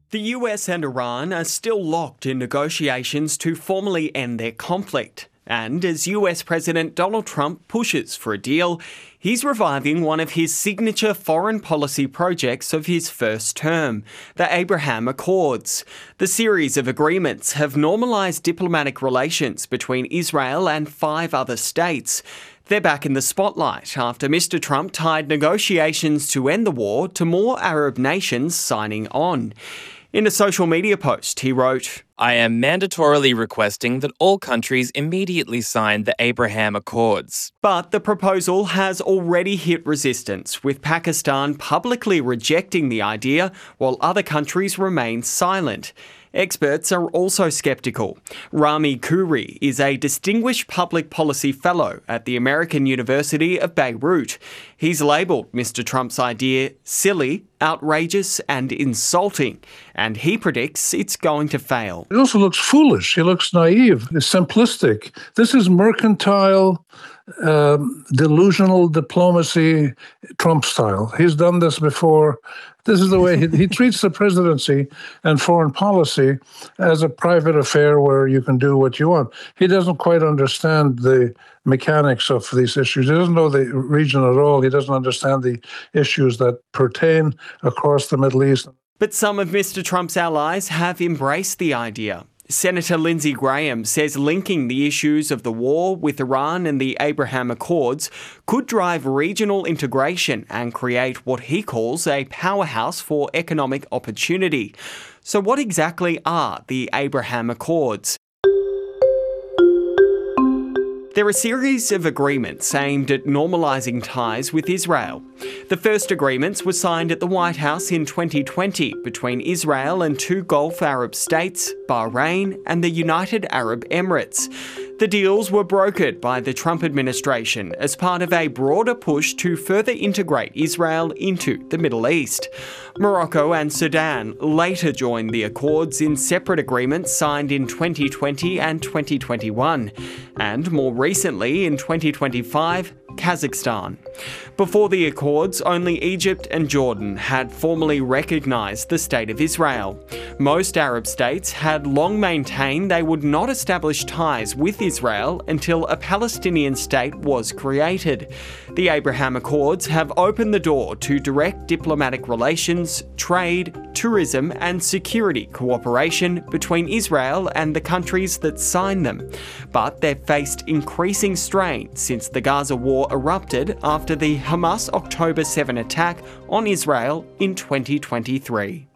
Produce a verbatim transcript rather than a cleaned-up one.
The U S and Iran are still locked in negotiations to formally end their conflict. And as U S President Donald Trump pushes for a deal, he's reviving one of his signature foreign policy projects of his first term, the Abraham Accords. The series of agreements have normalised diplomatic relations between Israel and five other states. They're back in the spotlight after Mister Trump tied negotiations to end the war to more Arab nations signing on. In a social media post, he wrote, I am mandatorily requesting that all countries immediately sign the Abraham Accords. But the proposal has already hit resistance, with Pakistan publicly rejecting the idea while other countries remain silent. Experts are also sceptical. Rami Khouri is a distinguished public policy fellow at the American University of Beirut. He's labelled Mister Trump's idea silly, outrageous and insulting, and he predicts it's going to fail. It also looks foolish. He looks naive. It's simplistic. This is mercantile, um, delusional diplomacy, Trump style. He's done this before. This is the way he, he treats the presidency and foreign policy as a private affair where you can do what you want. He doesn't quite understand the mechanics of these issues. He doesn't know the region at all. He doesn't understand the issues that pertain across the Middle East. But some of Mister Trump's allies have embraced the idea. Senator Lindsey Graham says linking the issues of the war with Iran and the Abraham Accords could drive regional integration and create what he calls a powerhouse for economic opportunity. So what exactly are the Abraham Accords? They're a series of agreements aimed at normalising ties with Israel. The first agreements were signed at the White House in twenty twenty between Israel and two Gulf Arab states, Bahrain and the United Arab Emirates. The deals were brokered by the Trump administration as part of a broader push to further integrate Israel into the Middle East. Morocco and Sudan later joined the accords in separate agreements signed in twenty twenty and twenty twenty-one, and more recently in twenty twenty-five, Kazakhstan. Before the accords, only Egypt and Jordan had formally recognised the State of Israel. Most Arab states had long maintained they would not establish ties with Israel until a Palestinian state was created. The Abraham Accords have opened the door to direct diplomatic relations, trade, tourism and security cooperation between Israel and the countries that signed them. But they've faced increasing strain since the Gaza war erupted after the Hamas October seventh attack on Israel in twenty twenty-three.